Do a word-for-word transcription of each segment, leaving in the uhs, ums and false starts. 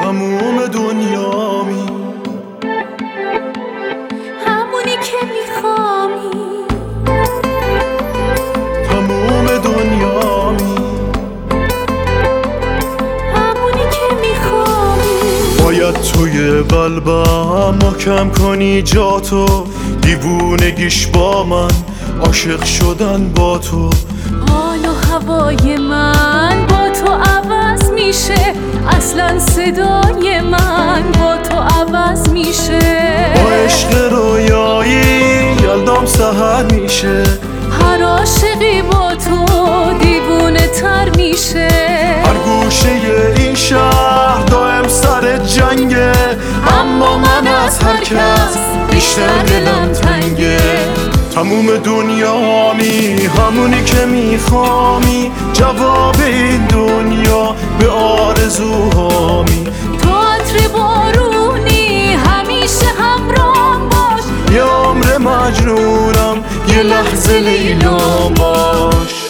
تموم دنیامی، همونی که میخوامی، تموم دنیامی، همونی که میخوامی. باید توی قلبم محکم کنی جاتو، دیوونگیش با من، عاشق شدن با تو. حال و هوای من با تو عوض میشه، اصلا صدای من با تو عوض میشه. با عشق رویایی یلدام سحر میشه، هر عاشقی با تو دیوونه تر میشه. هر گوشه این شهر دائم سر جنگه، اما من از هر کس بیشتر دلم تنگه. تموم دنیامی، همونی که میخوامی، جواب این دنیا به آرزوهامی. تو عطر بارونی همیشه همراه باش، یه عمر مجنونم یه لحظه لیلام باش.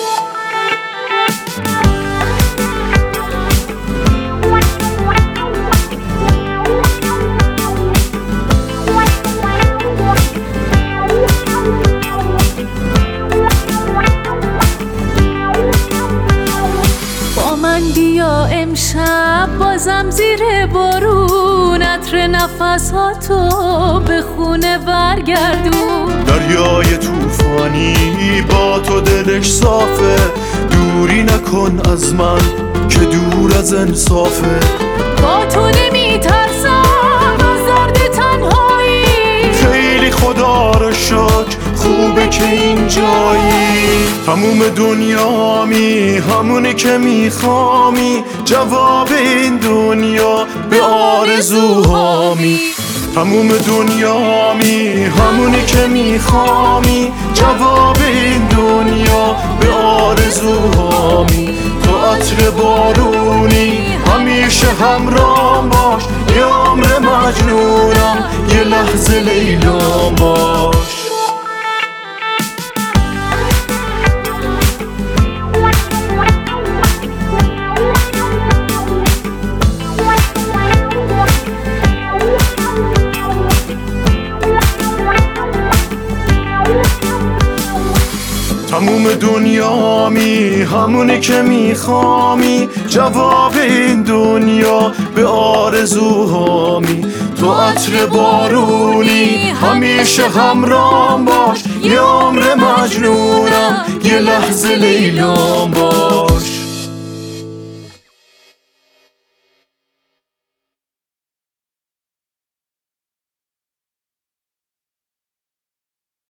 بیا امشب بازم زیر بارون، عطر نفساتو به خونه برگردون. دریای توفانی با تو دلش صافه، دوری نکن از من که دور از انصافه. با تو نمیترسم از درد تنهایی، خیلی خدا رو شکر خوبه که اینجایی. تموم دنیامی، همونی که میخوامی، جواب این دنیا به آرزوهامی. تموم دنیامی، همونی که میخوامی، جواب این دنیا به آرزوهامی. تو عطر بارونی همیشه همراه باش، یه عمر مجنونم یه لحظه لیلام باش. تموم دنیامی، همونی که میخوامی، جواب این دنیا به آرزوهامی. تو عطر بارونی همیشه همراه باش، یه عمر مجنونم یه لحظه لیلام باش.